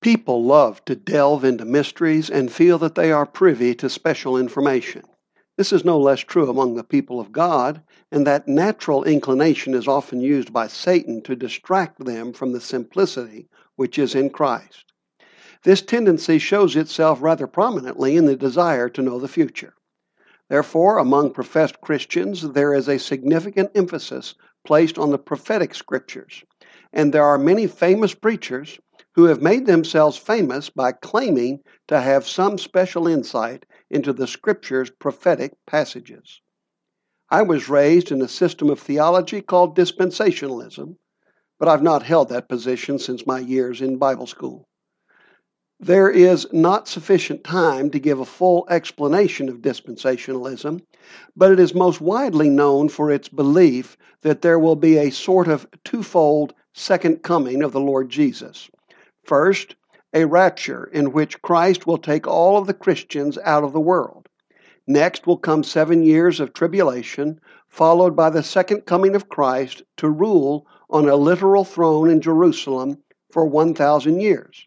People love to delve into mysteries and feel that they are privy to special information. This is no less true among the people of God, and that natural inclination is often used by Satan to distract them from the simplicity which is in Christ. This tendency shows itself rather prominently in the desire to know the future. Therefore, among professed Christians, there is a significant emphasis placed on the prophetic scriptures, and there are many famous preachers who have made themselves famous by claiming to have some special insight into the Scripture's prophetic passages. I was raised in a system of theology called dispensationalism, but I've not held that position since my years in Bible school. There is not sufficient time to give a full explanation of dispensationalism, but it is most widely known for its belief that there will be a sort of twofold second coming of the Lord Jesus. First, a rapture in which Christ will take all of the Christians out of the world. Next will come 7 years of tribulation, followed by the second coming of Christ to rule on a literal throne in Jerusalem for 1,000 years.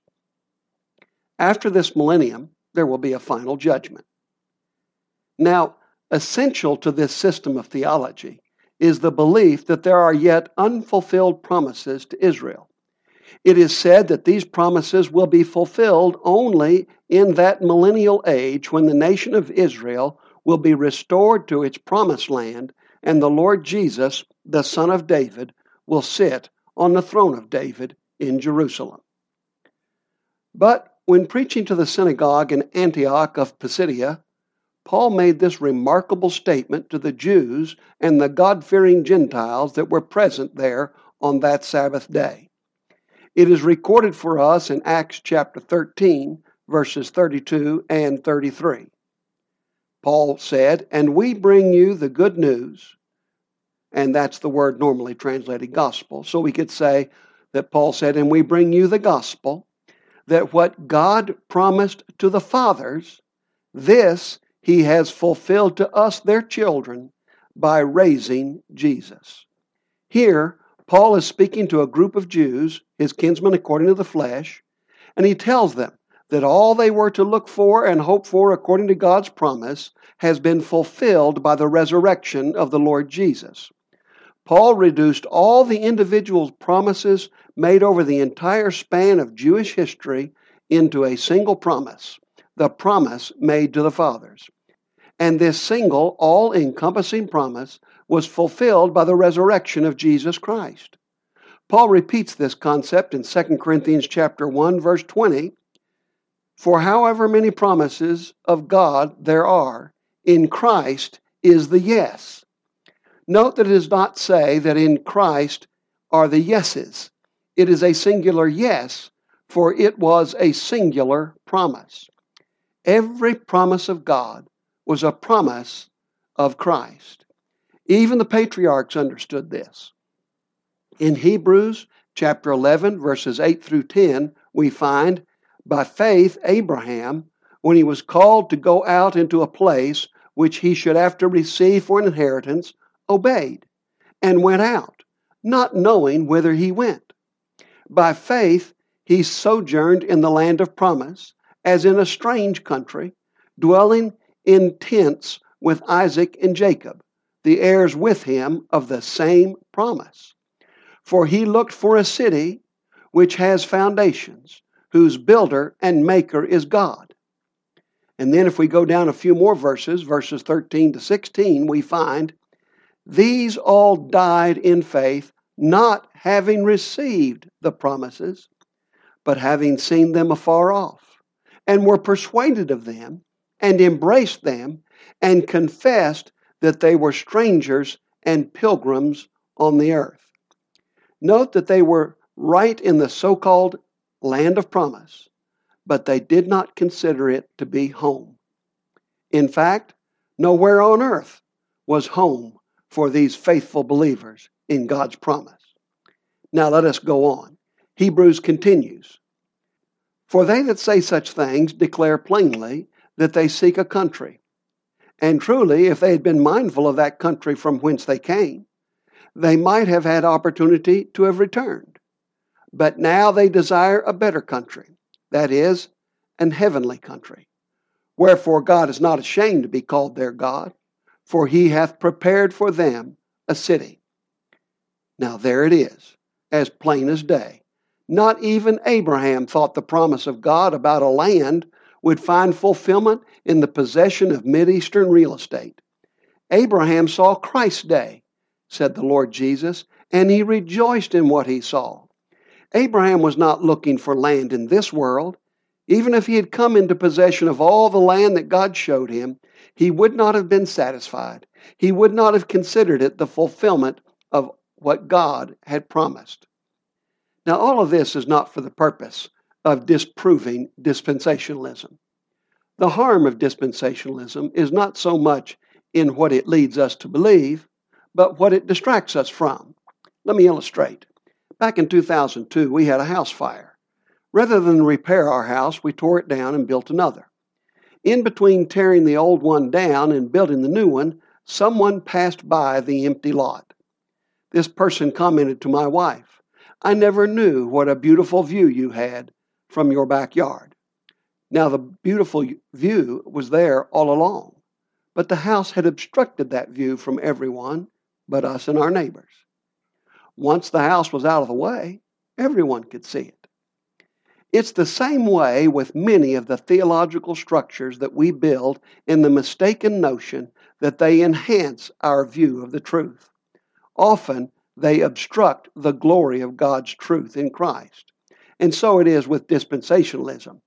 After this millennium, there will be a final judgment. Now, essential to this system of theology is the belief that there are yet unfulfilled promises to Israel. It is said that these promises will be fulfilled only in that millennial age when the nation of Israel will be restored to its promised land and the Lord Jesus, the Son of David, will sit on the throne of David in Jerusalem. But when preaching to the synagogue in Antioch of Pisidia, Paul made this remarkable statement to the Jews and the God-fearing Gentiles that were present there on that Sabbath day. It is recorded for us in Acts chapter 13, verses 32 and 33. Paul said, "And we bring you the good news," and that's the word normally translated gospel. So we could say that Paul said, "And we bring you the gospel, that what God promised to the fathers, this he has fulfilled to us, their children, by raising Jesus." Here, Paul is speaking to a group of Jews, his kinsmen according to the flesh, and he tells them that all they were to look for and hope for according to God's promise has been fulfilled by the resurrection of the Lord Jesus. Paul reduced all the individual promises made over the entire span of Jewish history into a single promise, the promise made to the fathers. And this single, all-encompassing promise was fulfilled by the resurrection of Jesus Christ. Paul repeats this concept in 2 Corinthians chapter 1, verse 20, "For however many promises of God there are, in Christ is the yes." Note that it does not say that in Christ are the yeses. It is a singular yes, for it was a singular promise. Every promise of God was a promise of Christ. Even the patriarchs understood this. In Hebrews chapter 11, verses 8 through 10, we find, "By faith Abraham, when he was called to go out into a place which he should after receive for an inheritance, obeyed, and went out, not knowing whither he went. By faith he sojourned in the land of promise, as in a strange country, dwelling in tents with Isaac and Jacob, the heirs with him of the same promise. For he looked for a city which has foundations, whose builder and maker is God." And then if we go down a few more verses, verses 13 to 16, we find, "These all died in faith, not having received the promises, but having seen them afar off, and were persuaded of them, and embraced them, and confessed that they were strangers and pilgrims on the earth." Note that they were right in the so-called land of promise, but they did not consider it to be home. In fact, nowhere on earth was home for these faithful believers in God's promise. Now let us go on. Hebrews continues, "For they that say such things declare plainly that they seek a country. And truly, if they had been mindful of that country from whence they came, they might have had opportunity to have returned. But now they desire a better country, that is, an heavenly country. Wherefore God is not ashamed to be called their God, for he hath prepared for them a city. Now there it is, as plain as day. Not even Abraham thought the promise of God about a land would find fulfillment in the possession of Mideastern real estate. Abraham saw Christ's day, said the Lord Jesus, and he rejoiced in what he saw. Abraham was not looking for land in this world. Even if he had come into possession of all the land that God showed him, he would not have been satisfied. He would not have considered it the fulfillment of what God had promised. Now, all of this is not for the purpose of disproving dispensationalism. The harm of dispensationalism is not so much in what it leads us to believe, but what it distracts us from. Let me illustrate. Back in 2002, we had a house fire. Rather than repair our house, we tore it down and built another. In between tearing the old one down and building the new one, someone passed by the empty lot. This person commented to my wife, "I never knew what a beautiful view you had from your backyard." Now, the beautiful view was there all along, but the house had obstructed that view from everyone but us and our neighbors. Once the house was out of the way, everyone could see it. It's the same way with many of the theological structures that we build in the mistaken notion that they enhance our view of the truth. Often, they obstruct the glory of God's truth in Christ. And so it is with dispensationalism.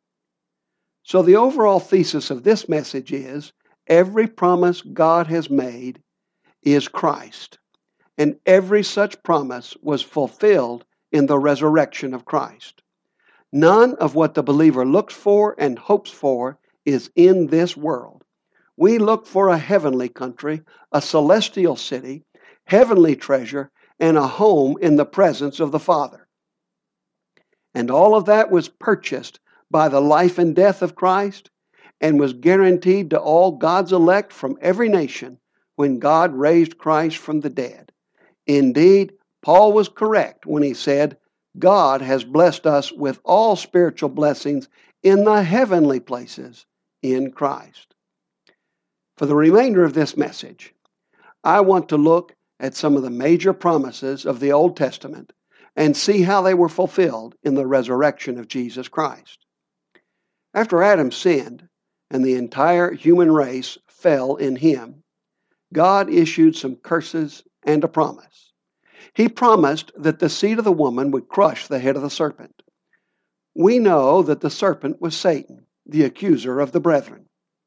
So the overall thesis of this message is, every promise God has made is Christ. And every such promise was fulfilled in the resurrection of Christ. None of what the believer looks for and hopes for is in this world. We look for a heavenly country, a celestial city, heavenly treasure, and a home in the presence of the Father. And all of that was purchased by the life and death of Christ and was guaranteed to all God's elect from every nation when God raised Christ from the dead. Indeed, Paul was correct when he said, God has blessed us with all spiritual blessings in the heavenly places in Christ. For the remainder of this message, I want to look at some of the major promises of the Old Testament and see how they were fulfilled in the resurrection of Jesus Christ. After Adam sinned and the entire human race fell in him, God issued some curses and a promise. He promised that the seed of the woman would crush the head of the serpent. We know that the serpent was Satan, the accuser of the brethren.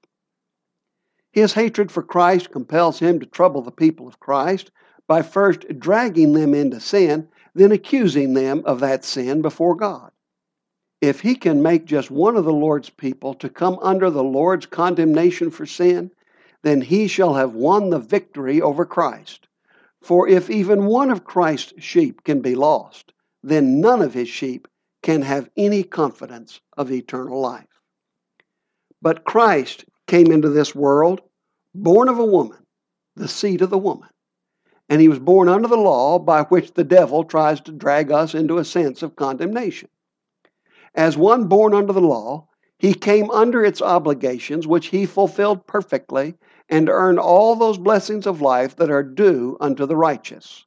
His hatred for Christ compels him to trouble the people of Christ by first dragging them into sin, then accusing them of that sin before God. If he can make just one of the Lord's people to come under the Lord's condemnation for sin, then he shall have won the victory over Christ. For if even one of Christ's sheep can be lost, then none of his sheep can have any confidence of eternal life. But Christ came into this world, born of a woman, the seed of the woman. And he was born under the law by which the devil tries to drag us into a sense of condemnation. As one born under the law, he came under its obligations, which he fulfilled perfectly, and earned all those blessings of life that are due unto the righteous.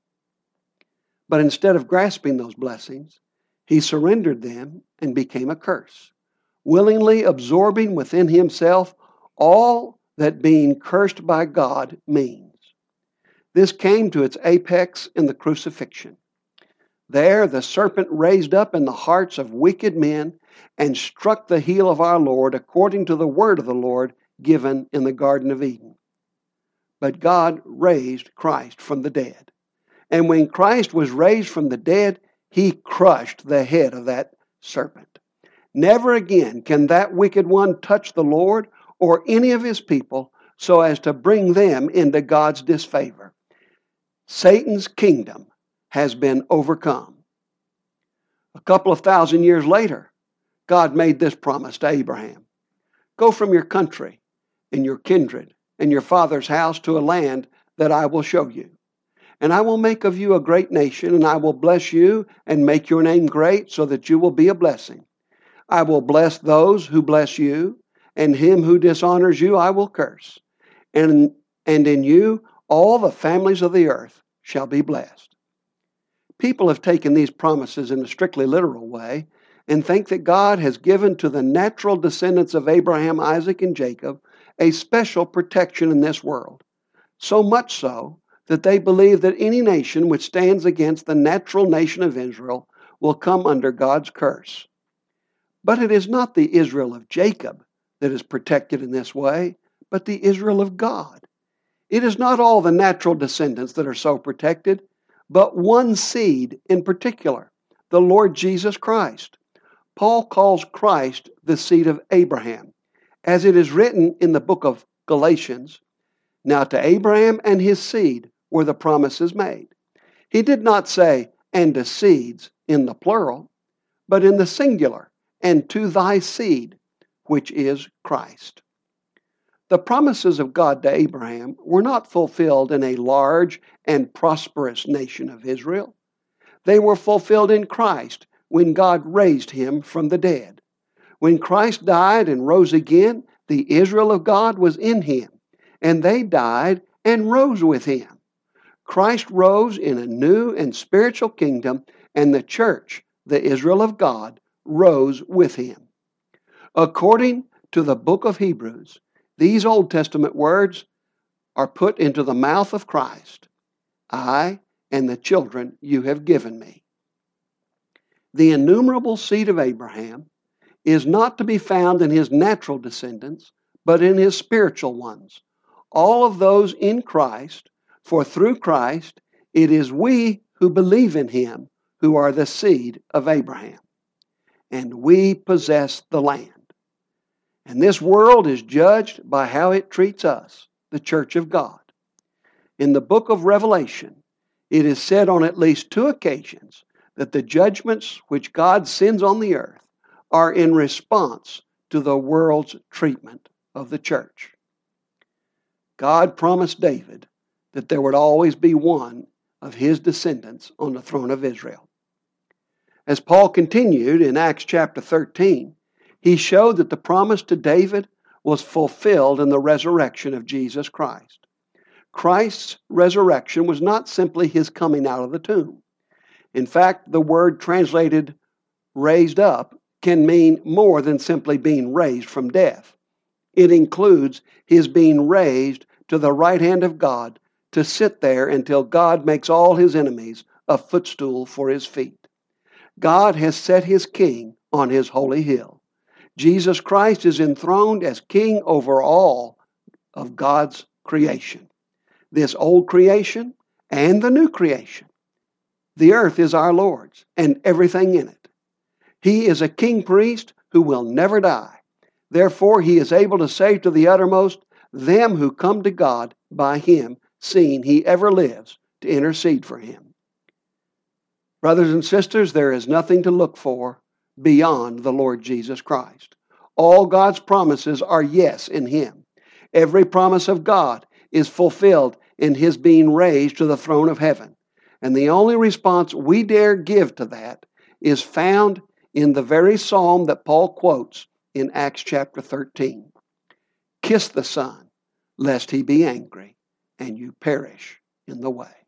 But instead of grasping those blessings, he surrendered them and became a curse, willingly absorbing within himself all that being cursed by God means. This came to its apex in the crucifixion. There the serpent raised up in the hearts of wicked men and struck the heel of our Lord according to the word of the Lord given in the Garden of Eden. But God raised Christ from the dead. And when Christ was raised from the dead, he crushed the head of that serpent. Never again can that wicked one touch the Lord or any of his people so as to bring them into God's disfavor. Satan's kingdom has been overcome. A couple of thousand years later, God made this promise to Abraham. Go from your country and your kindred and your father's house to a land that I will show you. And I will make of you a great nation, and I will bless you and make your name great so that you will be a blessing. I will bless those who bless you, and him who dishonors you I will curse. And in you all the families of the earth shall be blessed. People have taken these promises in a strictly literal way and think that God has given to the natural descendants of Abraham, Isaac, and Jacob a special protection in this world. So much so that they believe that any nation which stands against the natural nation of Israel will come under God's curse. But it is not the Israel of Jacob that is protected in this way, but the Israel of God. It is not all the natural descendants that are so protected, but one seed in particular, the Lord Jesus Christ. Paul calls Christ the seed of Abraham, as it is written in the book of Galatians, "Now to Abraham and his seed were the promises made." He did not say, "and to seeds" in the plural, but in the singular, "and to thy seed," which is Christ. The promises of God to Abraham were not fulfilled in a large and prosperous nation of Israel. They were fulfilled in Christ when God raised him from the dead. When Christ died and rose again, the Israel of God was in him, and they died and rose with him. Christ rose in a new and spiritual kingdom, and the church, the Israel of God, rose with him. According to the book of Hebrews, these Old Testament words are put into the mouth of Christ. "I and the children you have given me." The innumerable seed of Abraham is not to be found in his natural descendants, but in his spiritual ones, all of those in Christ, for through Christ it is we who believe in him who are the seed of Abraham. And we possess the land. And this world is judged by how it treats us, the church of God. In the book of Revelation, it is said on at least 2 occasions that the judgments which God sends on the earth are in response to the world's treatment of the church. God promised David that there would always be one of his descendants on the throne of Israel. As Paul continued in Acts chapter 13, he showed that the promise to David was fulfilled in the resurrection of Jesus Christ. Christ's resurrection was not simply his coming out of the tomb. In fact, the word translated raised up can mean more than simply being raised from death. It includes his being raised to the right hand of God to sit there until God makes all his enemies a footstool for his feet. God has set his king on his holy hill. Jesus Christ is enthroned as king over all of God's creation. This old creation and the new creation. The earth is our Lord's and everything in it. He is a king priest who will never die. Therefore, he is able to say to the uttermost, them who come to God by him, seeing he ever lives to intercede for him. Brothers and sisters, there is nothing to look for beyond the Lord Jesus Christ. All God's promises are yes in him. Every promise of God is fulfilled in his being raised to the throne of heaven. And the only response we dare give to that is found in the very psalm that Paul quotes in Acts chapter 13. "Kiss the Son, lest he be angry, and you perish in the way."